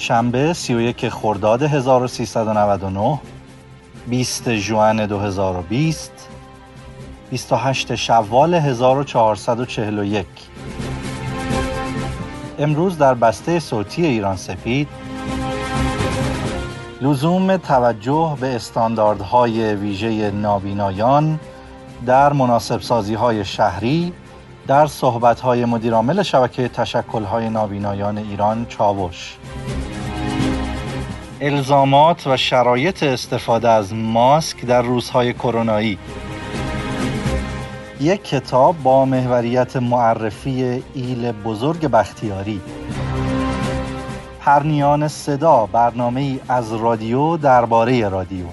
شنبه 31 خرداد 1399، 20 ژوئن 2020، 28 شوال 1441. امروز در بسته صوتی ایران سپید لزوم توجه به استانداردهای ویژه نابینایان در مناسبسازی‌های شهری در صحبت‌های مدیرعامل شبکه تشکل‌های نابینایان ایران چاوش. الزامات و شرایط استفاده از ماسک در روزهای کرونایی. یک کتاب با محوریت معرفی ایل بزرگ بختیاری. پرنیان صدا، برنامه‌ای از رادیو درباره رادیو.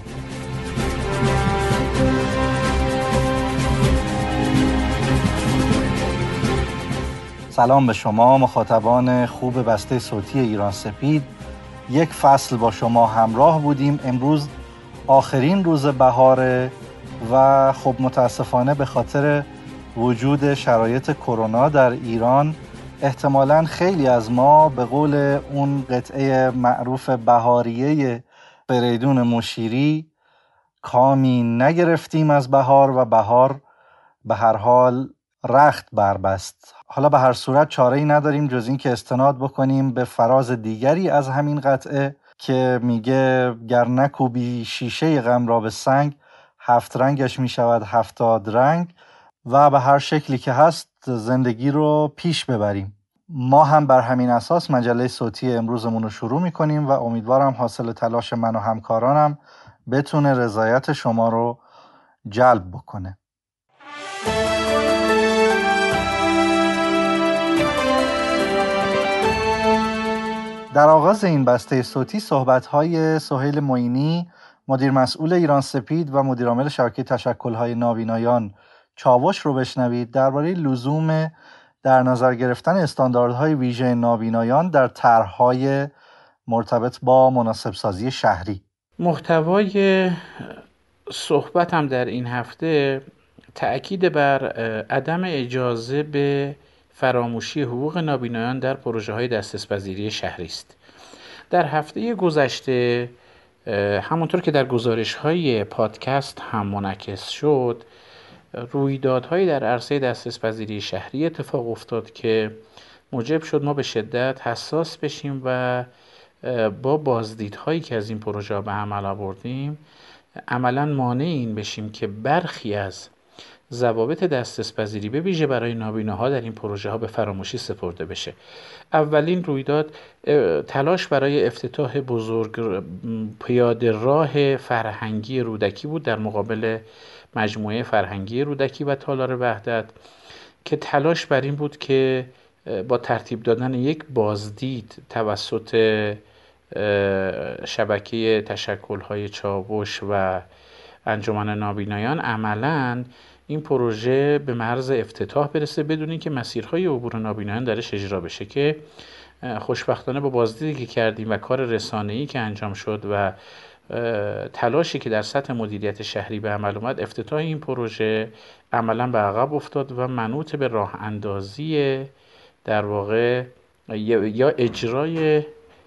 سلام به شما مخاطبان خوب بسته صوتی ایران سپید. یک فصل با شما همراه بودیم. امروز آخرین روز بهاره و خب متاسفانه به خاطر وجود شرایط کرونا در ایران احتمالاً خیلی از ما به قول اون قطعه معروف بهاریه فریدون مشیری کامی نگرفتیم از بهار و بهار به هر حال رخت بربست. حالا به هر صورت چاره‌ای نداریم جز این که استناد بکنیم به فراز دیگری از همین قطعه که میگه گر نکوبی شیشه غم را به سنگ، 7 رنگش میشود 70 رنگ و به هر شکلی که هست زندگی رو پیش ببریم. ما هم بر همین اساس مجله صوتی امروزمون رو شروع میکنیم و امیدوارم حاصل تلاش من و همکارانم بتونه رضایت شما رو جلب بکنه. در آغاز این بسته صوتی صحبت‌های سهیل معینی، مدیر مسئول ایران سپید و مدیرعامل شبکه تشکل‌های نابینایان چاوش رو بشنوید درباره لزوم در نظر گرفتن استانداردهای ویژه نابینایان در طرح‌های مرتبط با مناسبسازی شهری. محتوای صحبتم در این هفته تأکید بر عدم اجازه به فراموشی حقوق نابینایان در پروژه‌های دسترس‌پذیری شهری است. در هفته گذشته همونطور که در گزارش‌های پادکست هم منعکس شد، رویدادهایی در عرصه دسترس‌پذیری شهری اتفاق افتاد که موجب شد ما به شدت حساس بشیم و با بازدیدهایی که از این پروژه به عمل آوردیم عملاً مانع این بشیم که برخی از ضوابط دسترس‌پذیری به ویژه برای نابیناها در این پروژه ها به فراموشی سپرده بشه. اولین رویداد تلاش برای افتتاح بزرگ پیاده راه فرهنگی رودکی بود در مقابل مجموعه فرهنگی رودکی و تالار وحدت که تلاش بر این بود که با ترتیب دادن یک بازدید توسط شبکه تشکل‌های چاوش و انجمن نابینایان عملاً این پروژه به مرز افتتاح برسه بدون اینکه مسیرهای عبور نابینایان درش اجرا بشه، که خوشبختانه با بازدیدی که کردیم و کار رسانه‌ای که انجام شد و تلاشی که در سطح مدیریت شهری به عمل اومد، افتتاح این پروژه عملاً به عقب افتاد و منوط به راه اندازی در واقع یا اجرای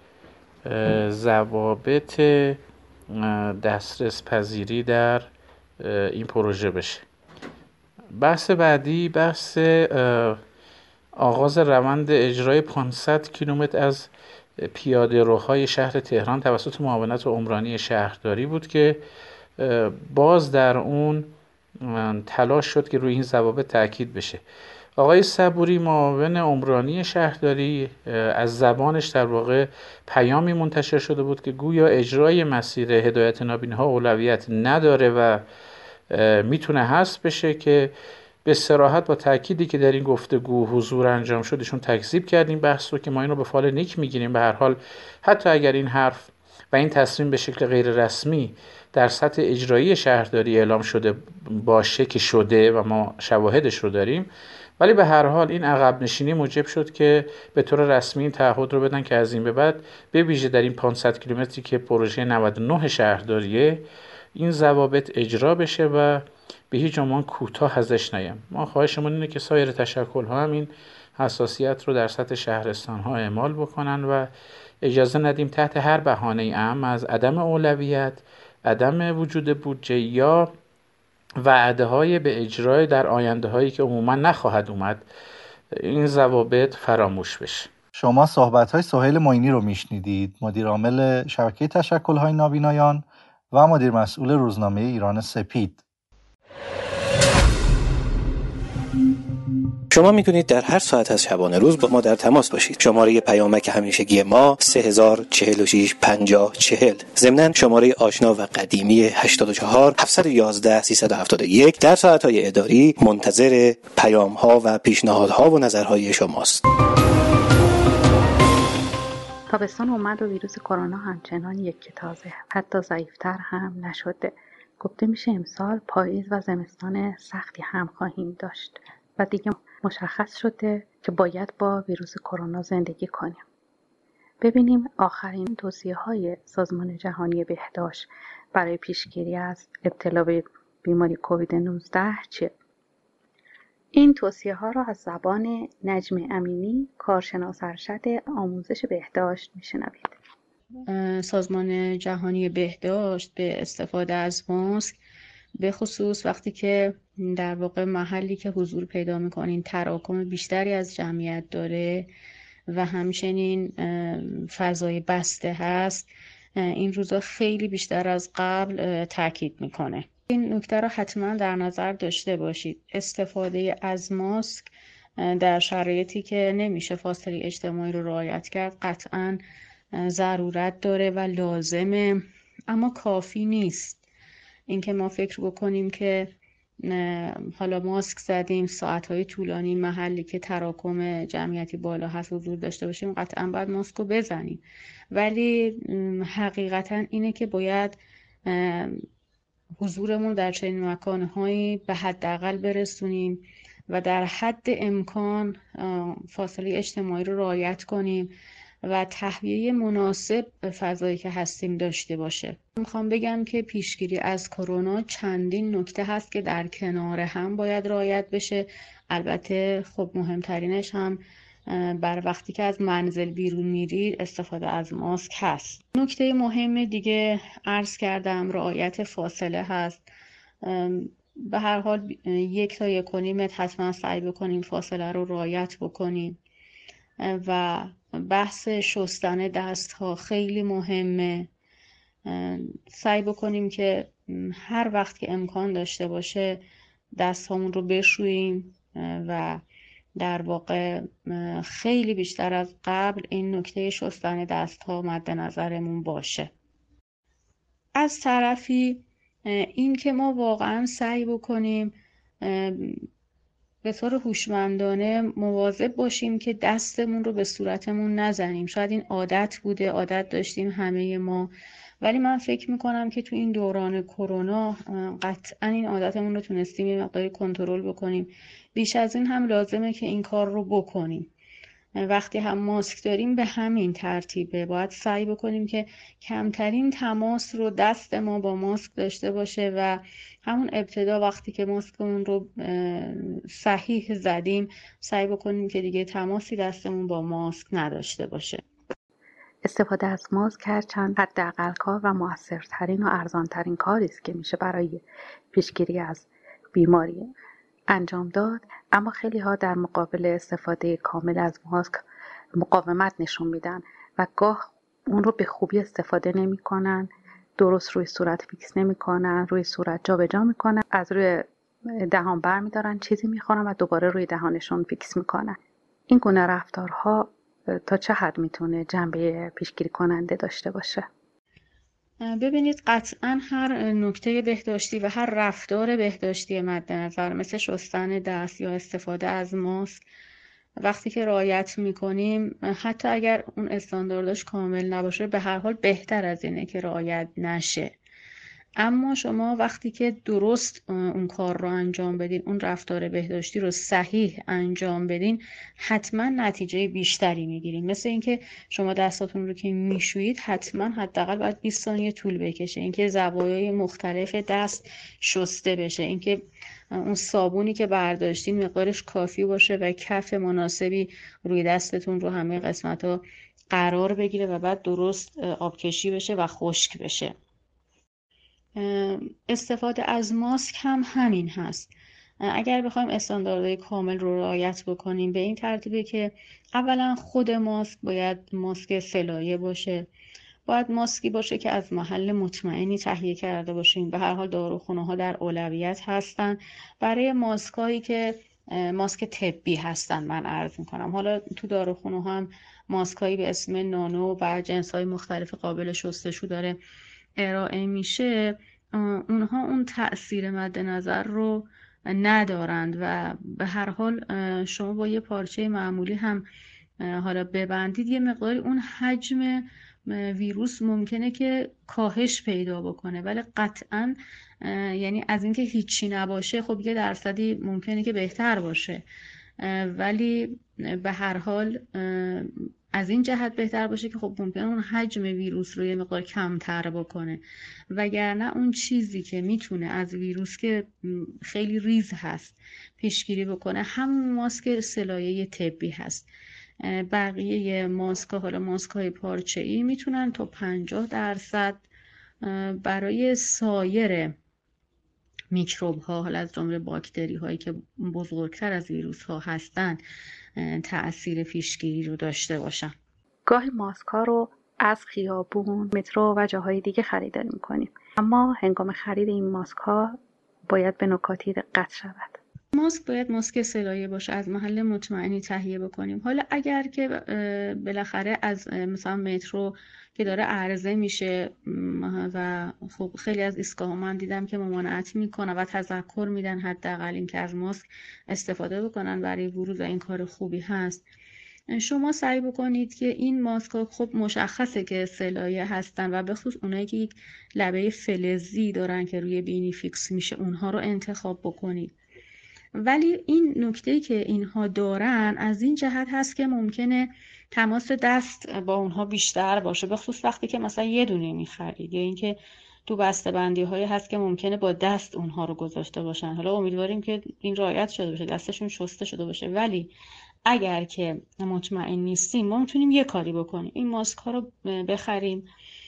ضوابط دسترس پذیری در این پروژه بشه. بحث بعدی بحث آغاز روند اجرای 500 کیلومتر از پیاده روهای شهر تهران توسط معاونت عمرانی شهرداری بود که باز در اون تلاش شد که روی این ضوابط تاکید بشه. آقای صبوری معاون عمرانی شهرداری از زبانش در واقع پیامی منتشر شده بود که گویا اجرای مسیر هدایت نابیناها اولویت نداره و میتونه حذف بشه، که به صراحت با تأکیدی که در این گفتگو حضور انجام شد ایشون تکذیب کردیم بحث رو که ما این رو به فال نیک میگیریم. به هر حال حتی اگر این حرف و این تصمیم به شکل غیر رسمی در سطح اجرایی شهرداری اعلام شده باشه که شده و ما شواهدش رو داریم، ولی به هر حال این عقب نشینی موجب شد که به طور رسمی این تعهد رو بدن که از این به بعد به ویژه در این 500 کیلومتری که پروژه 99 شهرداریه این ضوابط اجرا بشه و به هیچ عنوان کوتاه ازش نیام. ما خواهشمون اینه که سایر تشکل‌ها هم این حساسیت رو در سطح شهرستان‌ها اعمال بکنن و اجازه ندیم تحت هر بهانه‌ای از عدم اولویت، عدم وجود بودجه یا وعده‌های به اجرای در آینده‌هایی که عموما نخواهد اومد این ضوابط فراموش بشه. شما صحبت‌های سهیل معینی رو میشنیدید، مدیر عامل شبکه تشکل‌های نابینایان و مدیر مسئول روزنامه ایران سپید. شما میتونید در هر ساعت از شبانه روز با ما در تماس باشید. شماره پیامک همیشگی ما 3046 50 40. ضمناً شماره آشنا و قدیمی 84 711 371 در ساعت‌های اداری منتظر پیام‌ها و پیشنهادها و نظرهای شماست. تابستان اومد و ویروس کرونا همچنان یک تازه، حتی ضعیفتر هم نشده. گفته میشه امسال پاییز و زمستان سختی هم خواهیم داشت و دیگه مشخص شده که باید با ویروس کرونا زندگی کنیم. ببینیم آخرین توصیه‌های سازمان جهانی بهداشت برای پیشگیری از ابتلا به بیماری کووید 19 چیه؟ این توصیه‌ها را از زبان نجم امینی، کارشناس ارشد آموزش بهداشت میشنوید. سازمان جهانی بهداشت به استفاده از ماسک، به خصوص وقتی که در واقع محلی که حضور پیدا می‌کنین تراکم بیشتری از جمعیت داره و همچنین فضای بسته هست، این روزا خیلی بیشتر از قبل تاکید میکنه. این نکته رو حتما در نظر داشته باشید. استفاده از ماسک در شرایطی که نمیشه فاصله اجتماعی رو رعایت کرد قطعاً ضرورت داره و لازمه، اما کافی نیست. اینکه ما فکر بکنیم که حالا ماسک زدیم ساعتهای طولانی محلی که تراکم جمعیتی بالا هست حضور داشته باشیم، قطعا باید ماسک رو بزنیم، ولی حقیقتا اینه که باید حضورمون در چنین مکانهایی به حداقل برسونیم و در حد امکان فاصله اجتماعی رو رعایت کنیم و تهویه مناسب به فضایی که هستیم داشته باشه. میخوام بگم که پیشگیری از کرونا چندین نکته هست که در کنار هم باید رعایت بشه. البته خب مهمترینش هم بر وقتی که از منزل بیرون میرید استفاده از ماسک هست. نکته مهم دیگه عرض کردم رعایت فاصله هست. به هر حال 1 تا 1.5 متر حتما سعی بکنیم فاصله رو رعایت بکنیم و بحث شستن دست ها خیلی مهمه. سعی بکنیم که هر وقت که امکان داشته باشه دست هامون رو بشوییم و در واقع خیلی بیشتر از قبل این نکته شستن دست ها مد نظرمون باشه. از طرفی این که ما واقعا سعی بکنیم به طور هوشمندانه مواظب باشیم که دستمون رو به صورتمون نزنیم. شاید این عادت بوده، عادت داشتیم همه ما، ولی من فکر میکنم که تو این دوران کرونا قطعا این عادتمون رو تونستیم یه مقداری کنترل بکنیم. بیش از این هم لازمه که این کار رو بکنیم. وقتی هم ماسک داریم به همین ترتیبه باید سعی بکنیم که کمترین تماس رو دست ما با ماسک داشته باشه و همون ابتدا وقتی که ماسکمون رو صحیح زدیم سعی بکنیم که دیگه تماسی دستمون با ماسک نداشته باشه. استفاده از ماسک هرچند حداقل کار و موثرترین و ارزانترین کاری است که میشه برای پیشگیری از بیماری انجام داد، اما خیلی ها در مقابل استفاده کامل از ماسک مقاومت نشون میدن و گاه اون رو به خوبی استفاده نمی کنن، درست روی صورت فیکس نمی کنن، روی صورت جا به جا می کنن، از روی دهان بر می دارن چیزی می خورن و دوباره روی دهانشون فیکس می کنن. این گونه رفتارها تا چه حد میتونه جنبه پیشگیری کننده داشته باشه؟ ببینید قطعا هر نکته بهداشتی و هر رفتار بهداشتی مد نظر مثل شستن دست یا استفاده از ماسک وقتی که رعایت میکنیم، حتی اگر اون استانداردش کامل نباشه به هر حال بهتر از اینه که رعایت نشه. اما شما وقتی که درست اون کار رو انجام بدین، اون رفتار بهداشتی رو صحیح انجام بدین، حتما نتیجه بیشتری میگیرین. مثل اینکه شما دستاتون رو که میشویید حتما حداقل باید 20 ثانیه طول بکشه، اینکه زوایای مختلف دست شسته بشه، اینکه اون صابونی که برداشتین مقدارش کافی باشه و کف مناسبی روی دستتون رو همه قسمت‌ها قرار بگیره و بعد درست آبکشی بشه و خشک بشه. استفاده از ماسک هم همین هست. اگر بخوایم استانداردهای کامل رو رعایت بکنیم به این ترتیبه که اولا خود ماسک باید ماسک سه‌لایه باشه، باید ماسکی باشه که از محل مطمئنی تهیه کرده باشیم. به هر حال داروخانه‌ها در اولویت هستن برای ماسکایی که ماسک طبی هستن. من عرض میکنم حالا تو داروخانه‌ها هم ماسکایی به اسم نانو و جنس‌های مختلف قابل شستشو داره ارائه میشه. اونها اون تأثیر مد نظر رو ندارند و به هر حال شما با یه پارچه معمولی هم حالا ببندید یه مقداری اون حجم ویروس ممکنه که کاهش پیدا بکنه، ولی قطعا یعنی از اینکه هیچی نباشه خب یه درصدی ممکنه که بهتر باشه، ولی به هر حال از این جهت بهتر باشه که خب ممکنه اون حجم ویروس رو یه مقدار کمتر بکنه، وگرنه اون چیزی که میتونه از ویروس که خیلی ریز هست پیشگیری بکنه همون ماسک سه‌لایه طبی هست. بقیه ماسک‌ها حالا ماسک‌های پارچه‌ای میتونن تا 50% برای سایر میکروب ها حالا از جمله باکتری هایی که بزرگتر از ویروس ها هستن تأثیر پیشگیری رو داشته باشن. گاهی ماسک ها رو از خیابون، مترو و جاهای دیگه خریداری میکنیم، اما هنگام خرید این ماسک ها باید به نکاتی دقت شود. ماسک باید ماسک سه‌لایه باشه، از محل مطمئنی تهیه بکنیم. حالا اگر که بالاخره از مثلا مترو که داره عرضه میشه و خب خیلی از ایستگاه‌ها من دیدم که ممانعت میکنه و تذکر میدن حداقل اینکه از ماسک استفاده بکنن برای ورود و این کار خوبی هست. شما سعی بکنید که این ماسک ها خب مشخصه که سه‌لایه هستن و به خصوص اونایی که یک لبه فلزی دارن که روی بینی فیکس میشه اونها رو انتخاب بکنید. ولی این نکته که اینها دارن از این جهت هست که ممکنه تماس دست با اونها بیشتر باشه، به خصوص وقتی که مثلا یه دونه میخرید یا اینکه تو بسته‌بندی هایی هست که ممکنه با دست اونها رو گذاشته باشن. حالا امیدواریم که این رعایت شده باشه، دستشون شسته شده باشه، ولی اگر که مطمئن نیستیم ما میتونیم یه کاری بکنیم، این ماسک ها رو بخریم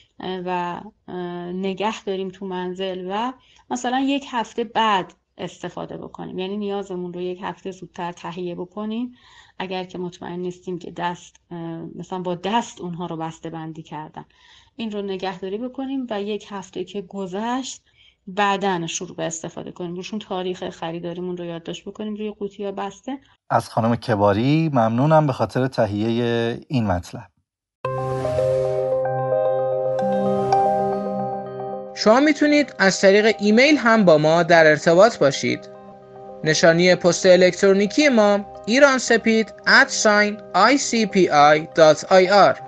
و نگه داریم تو منزل و مثلا یک هفته بعد استفاده بکنیم، یعنی نیازمون رو یک هفته زودتر تهیه بکنیم اگر که مطمئن نیستیم که مثلا با دست اونها رو بسته بندی کردن. این رو نگهداری بکنیم و یک هفته که گذشت بعداً شروع به استفاده کنیم، روشون تاریخ خریداریمون رو یادداشت بکنیم روی قوطی یا بسته. از خانم کباری ممنونم به خاطر تهیه این مطلب. شما میتونید از طریق ایمیل هم با ما در ارتباط باشید. نشانی پست الکترونیکی ما iransepid@icpi.ir.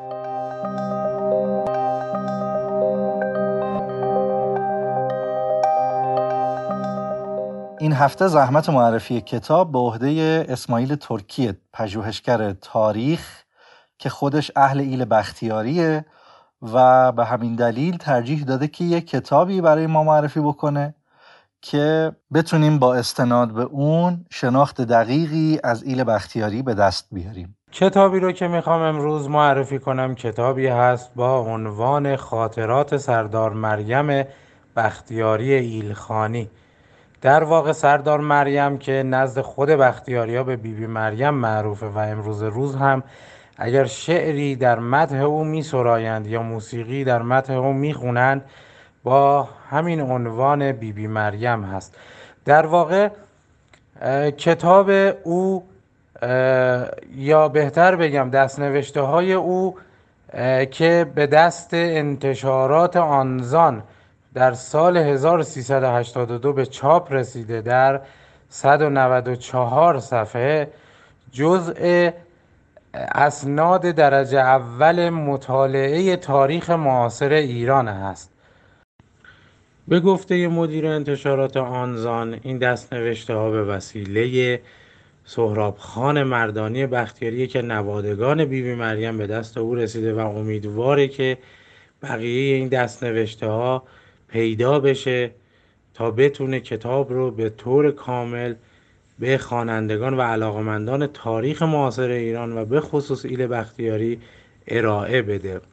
این هفته زحمت معرفی کتاب به عهده اسماعیل ترکی، پژوهشگر تاریخ که خودش اهل ایل بختیاریه و به همین دلیل ترجیح داده که یک کتابی برای ما معرفی بکنه که بتونیم با استناد به اون شناخت دقیقی از ایل بختیاری به دست بیاریم. کتابی رو که میخوام امروز معرفی کنم کتابی هست با عنوان خاطرات سردار مریم بختیاری ایلخانی. در واقع سردار مریم که نزد خود بختیاریا به بیبی مریم معروفه و امروز روز هم اگر شعری در مدح او میسرایند یا موسیقی در مدح او میخونند با همین عنوان بیبی مریم هست. در واقع کتاب او یا بهتر بگم دستنوشته های او که به دست انتشارات آنزان در سال 1382 به چاپ رسیده در 194 صفحه جزء اسناد درجه اول مطالعه تاریخ معاصر ایران است. به گفته مدیر انتشارات آنزان این دستنوشته ها به وسیله سهراب خان مردانی بختیاری که نوادگان بیبی مریم به دست او رسیده و امیدواره که بقیه این دستنوشته ها پیدا بشه تا بتونه کتاب رو به طور کامل به خوانندگان و علاقمندان تاریخ معاصر ایران و به خصوص ایل بختیاری ارائه بده.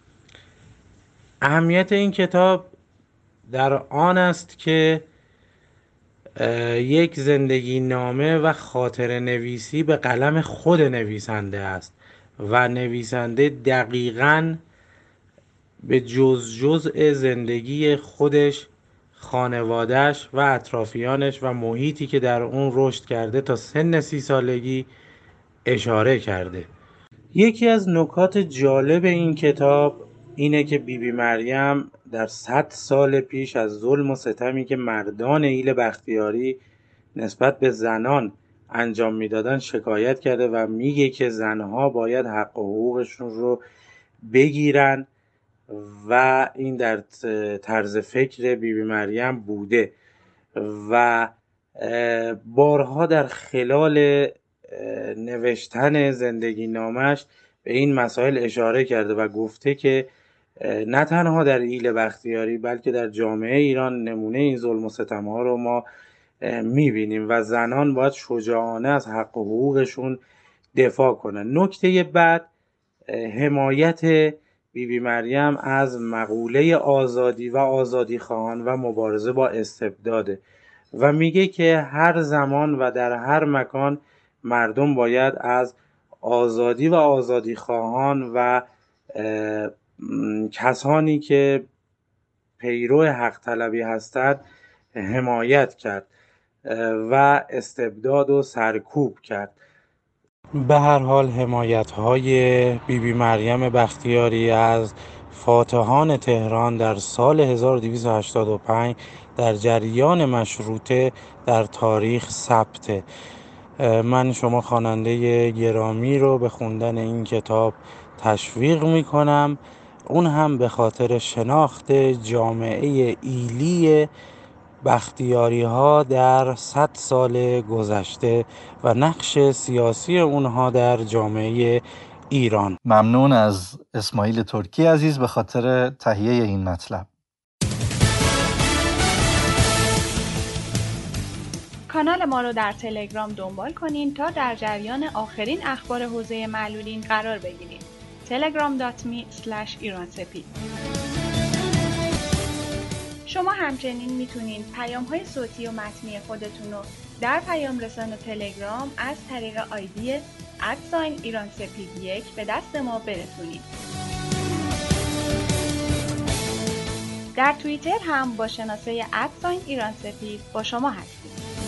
اهمیت این کتاب در آن است که یک زندگی نامه و خاطره نویسی به قلم خود نویسنده است و نویسنده دقیقاً به جزء زندگی خودش، خانواده‌اش و اطرافیانش و محیطی که در اون رشد کرده تا سن 30 سالگی اشاره کرده. یکی از نکات جالب این کتاب اینه که بیبی مریم در 100 سال پیش از ظلم و ستمی که مردان ایل بختیاری نسبت به زنان انجام میدادن شکایت کرده و میگه که زنها باید حق و حقوقشون رو بگیرن و این در طرز فکر بیبی مریم بوده و بارها در خلال نوشتن زندگی نامش به این مسائل اشاره کرده و گفته که نه تنها در ایل بختیاری بلکه در جامعه ایران نمونه این ظلم و ستم ها رو ما میبینیم و زنان باید شجاعانه از حق و حقوقشون دفاع کنن. نکته بعد حمایت بیبی مریم از مقوله آزادی و آزادی خواهان و مبارزه با استبداده و میگه که هر زمان و در هر مکان مردم باید از آزادی و آزادی خواهان و کسانی که پیرو حق طلبی هستند حمایت کرد و استبداد و سرکوب کرد. به هر حال حمایت‌های بیبی مریم بختیاری از فاتحان تهران در سال 1285 در جریان مشروطه در تاریخ ثبته. من شما خواننده گرامی رو به خوندن این کتاب تشویق می‌کنم، اون هم به خاطر شناخت جامعه ایلی بختیاری ها در 100 سال گذشته و نقش سیاسی اونها در جامعه ایران. ممنون از اسماعیل ترکی عزیز به خاطر تهیه این مطلب. کانال ما رو در تلگرام دنبال کنین تا در جریان آخرین اخبار حوزه معلولین قرار بگیرید. telegram.me/iransepid. شما همچنین میتونین پیام‌های صوتی و متنی خودتون رو در پیام رسان تلگرام از طریق آیدی @ایرانسپید1 به دست ما برسونید. در توییتر هم با شناسه @ایرانسپید با شما هستیم.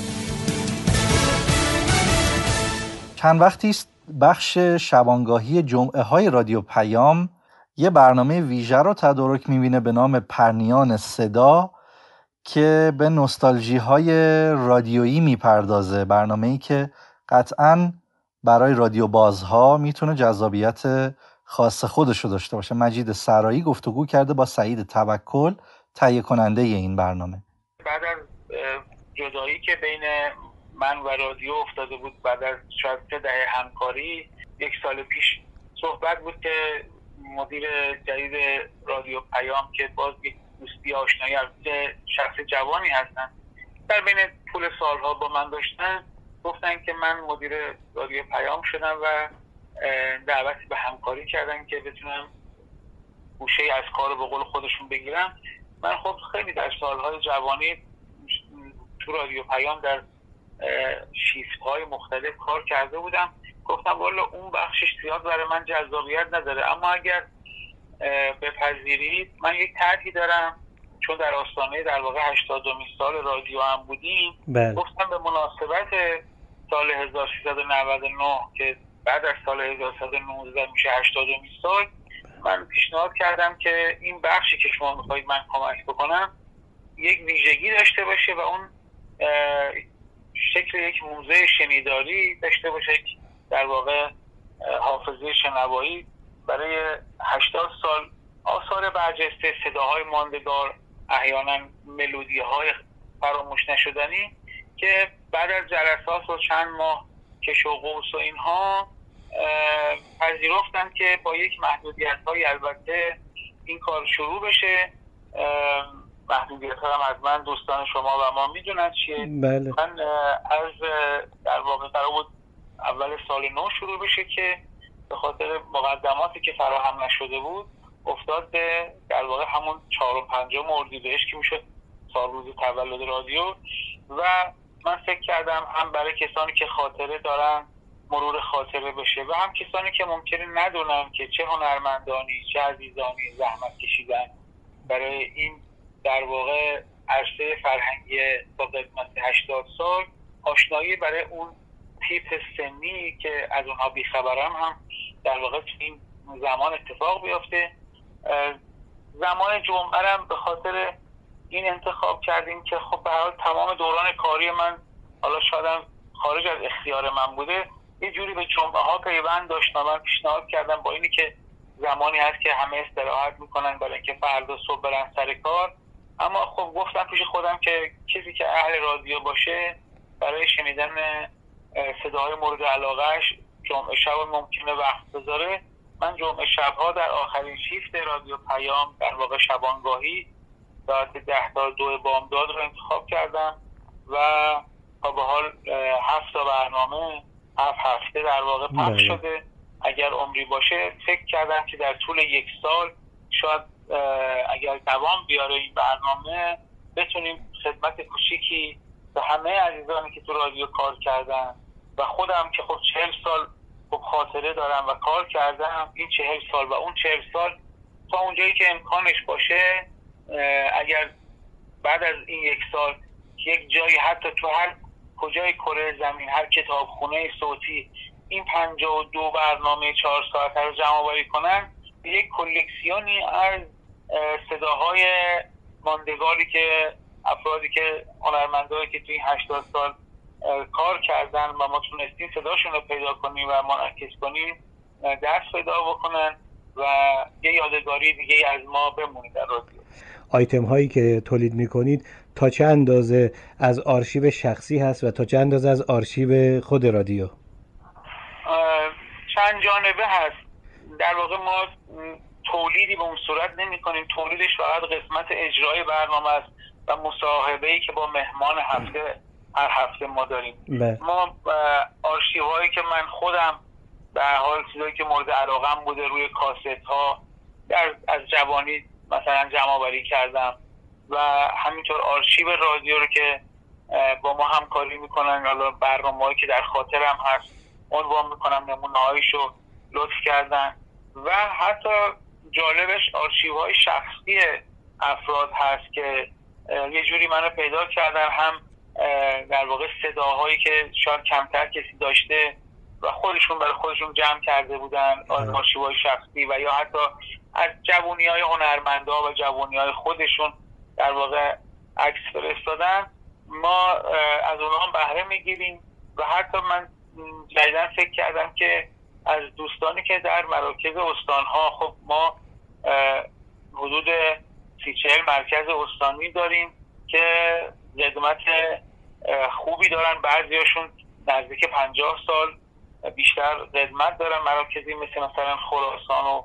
چند وقتی است بخش شبانگاهی جمعه‌های رادیو پیام یه برنامه ویژه رو تدارک می‌بینه به نام پرنیان صدا که به نوستالژی‌های رادیویی میپردازه. برنامه‌ای که قطعاً برای رادیو بازها میتونه جذابیت خاص خودش رو داشته باشه. مجید سرایی گفتگو کرده با سعید توکل، تهیه کننده این برنامه. بعد از جدایی که بین من و رادیو افتاده بود، بعد از شاید 3 دهه همکاری، 1 سال پیش صحبت بود که مدیر جدید رادیو پیام که باز یک دوستی آشنایی از شخص جوانی هستن، در بین طول سالها با من داشتن، گفتن که من مدیر رادیو پیام شدم و دعوتی به همکاری کردن که بتونم گوشه از کار به قول خودشون بگیرم. من خب خیلی در سالهای جوانی تو رادیو پیام در شیفت‌های مختلف کار کرده بودم. گفتم والا اون بخشش زیاد برای من جذابیت نداره، اما اگر بپذیرید من یک طرحی دارم، چون در آستانه در واقع 80مین سال رادیو هم بودیم. گفتم به مناسبت سال 1399 که بعد از سال 1119 میشه 80مین سال، من پیشنهاد کردم که این بخشی که شما میخواید من کمک بکنم یک ویژگی داشته باشه و اون شکل یک موزه شنیداری داشته باشه، در واقع حافظه شنوایی برای 80 سال آثار برجسته، صداهای ماندگار، احیانا ملودی‌های فراموش نشدنی که بعد از جلسات و چند ماه کش و قوس و اینها پذیرفتن که با یک محدودیت‌های البته این کار شروع بشه. محدودیت‌ها هم از من دوستان شما و ما میدونن چیه. بله. من از در واقع قرار بود اول سال نو شروع بشه که به خاطر مقدماتی که فراهم نشده بود افتاد به در واقع همون 4 و 5 اردیبهشت که میشد سال روز تولد رادیو. و من فکر کردم هم برای کسانی که خاطره دارن مرور خاطره بشه و هم کسانی که ممکنه ندونن که چه هنرمندانی چه عزیزانی زحمت کشیدن برای این در واقع عرصه فرهنگی با قدمت 80 سال، آشنایی برای اون تیپ سنی که از اونها بیخبرم هم در واقع تو این زمان اتفاق بیفته. زمان جمعه هم به خاطر این انتخاب کردیم که خب به هر حال تمام دوران کاری من حالا شاید خارج از اختیار من بوده، یه جوری به جمعه ها پیوند داشت. من پیشنهاد کردم با اینی که زمانی هست که همه استراحت میکنن برای اینکه فردا صبح برن سر کار، اما خب گفتم پیش خودم که کسی که اهل رادیو باشه برای شنیدن صداهای مورد علاقهش جمعه شب ممکنه وقت بذاره. من جمعه شبها در آخرین شیفت رادیو پیام در واقع شبانگاهی ساعت 10 تا 2 بامداد رو انتخاب کردم و تا به حال 7 تا برنامه 7 هفته در واقع پخش شده. اگر عمری باشه فکر کردم که در طول 1 سال شاید اگر دوام بیاره این برنامه بتونیم خدمت کوچیکی به همه عزیزانی که تو رادیو کار کردن و خودم که خب 40 سال خب خاطره دارم و کار کردم، این 40 سال و اون 40 سال تا اونجایی که امکانش باشه، اگر بعد از این 1 سال یک جایی حتی تو هر کجای کره زمین هر کتابخونه صوتی این 52 برنامه 4 ساعته رو جمع آوری کنن، یک کلکسیونی از صداهای ماندگاری که افرادی که هنرمندایی که توی این 80 سال کار کردن و ما تونستیم صداشون رو پیدا کنیم و منعکس کنیم دست پیدا بکنن و یه یادگاری دیگه از ما بمونه در رادیو. آیتم هایی که تولید میکنید تا چه اندازه از آرشیو شخصی هست و تا چه اندازه از آرشیو خود رادیو؟ چند جانبه هست. در واقع ما تولیدی به اون صورت نمی کنیم، تولیدش فقط قسمت اجرای برنامه است و مصاحبه‌ای که با مهمان هر هفته ما داریم. ما آرشیوهایی که من خودم به هر حال چیزایی که مورد علاقم بوده روی کاست ها از جوانی مثلا جمع آوری کردم و همینطور آرشیو رادیو رو که با ما همکاری میکنن، حالا برنامه‌هایی که در خاطرم هست عنوان میکنم، نمونه‌هایشو لطف کردن و حتی جالبش آرشیوهای شخصی افراد هست که یه جوری منو پیدا کردن، هم در واقع صداهایی که شاید کمتر کسی داشته و خودشون برای خودشون جمع کرده بودن، آرشیوهای شخصی و یا حتی از جوونی‌های هنرمندا و جوونی‌های خودشون در واقع عکس فرستادن. ما از اونها بهره میگیریم و حتی من جدیداً فکر کردم که از دوستانی که در مراکز استان‌ها، خب ما حدود 30-40 مرکز استانی داریم که خدمت خوبی دارن، بعضیاشون نزدیک 50 سال بیشتر خدمت دارن، مراکزی مثلا خراسان و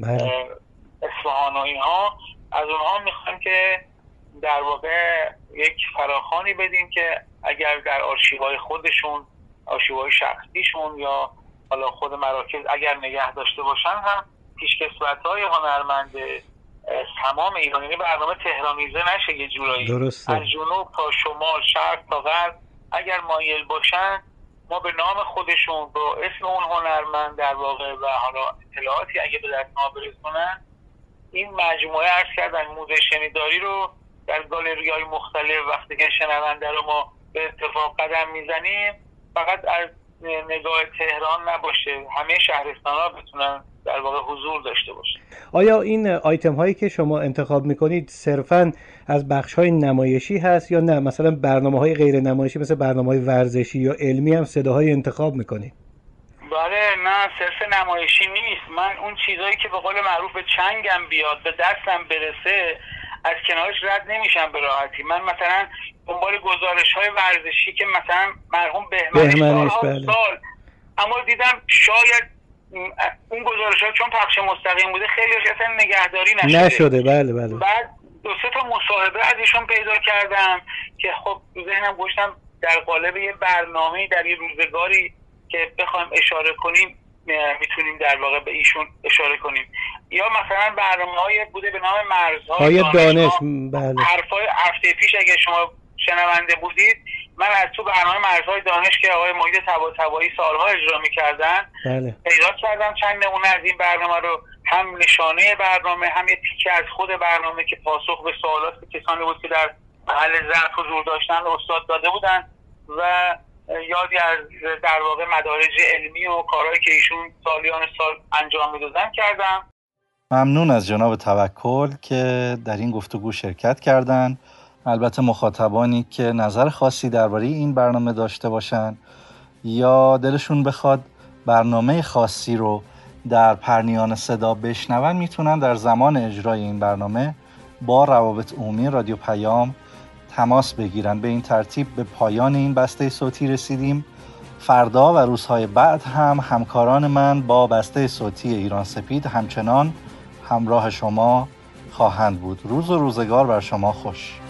اصفهان و اینها. از اونها میخوایم که در واقع یک فراخوانی بدیم که اگر در آرشیوهای خودشون، آرشیوهای شخصیشون یا حالا خود مراکز اگر نگه داشته باشن هم پیشکسوت‌های هنرمند تمام ایران، یعنی برنامه تهرانیزه نشه یه جورایی، درسته. از جنوب تا شمال، شرق تا غرب اگر مایل باشن ما به نام خودشون با اسم اون هنرمند در واقع و حالا اطلاعاتی اگه به دست ما برسونن، این مجموعه عرض کردن موزه شنیداری رو در گالری‌های مختلف وقتی که شنونده رو ما به اتفاق قدم میزنیم فقط از نگاه تهران نباشه، همه شهرستان‌ها بتونن در واقع حضور داشته باشه. آیا این آیتم هایی که شما انتخاب میکنید صرفاً از بخش های نمایشی هست یا نه مثلا برنامه های غیر نمایشی مثل برنامه های ورزشی یا علمی هم صداهای انتخاب میکنید؟ بله، نه صرف نمایشی نیست. من اون چیزایی که به قول معروف به چنگم بیاد، به دستم برسه، از کنارش رد نمیشم به راحتی. من مثلا دنبال گزارش‌های ورزشی که مثلا مرحوم بهمنش سال اما دیدم شاید اون گزارش‌ها چون پخش مستقیم بوده خیلیش اصلا نگهداری نشده. بله. بعد 2-3 تا مصاحبه از ایشون پیدا کردم که خب ذهنم گوشتم در قالب یه برنامه‌ای در یه روزگاری که بخوایم اشاره کنیم میتونیم در واقع به ایشون اشاره کنیم. یا مثلا برنامه‌های بوده به نام مرزهای دانش. بله. حرفای هفته پیش اگه شما شنونده بودید، من از تو برنامه مرزهای دانش که آقای محیط طباطبایی سالها اجرا می‌کردن بله. پیدا کردم چند نمونه از این برنامه رو، هم نشانه برنامه، هم یه تیکه از خود برنامه که پاسخ به سوالات کسانی بود که در محل ضبط حضور داشتن استاد داده بودن و یادی از در واقع مدارج علمی و کارهایی که ایشون سالیان سال انجام میدادن کردم. ممنون از جناب توکل که در این گفتگو شرکت کردند. البته مخاطبانی که نظر خاصی درباره این برنامه داشته باشند یا دلشون بخواد برنامه خاصی رو در پرنیان صدا بشنون، میتونن در زمان اجرای این برنامه با روابط عمومی رادیو پیام تماس بگیرن. به این ترتیب به پایان این بسته صوتی رسیدیم. فردا و روزهای بعد هم همکاران من با بسته صوتی ایران سپید همچنان همراه شما خواهند بود. روز و روزگار بر شما خوش.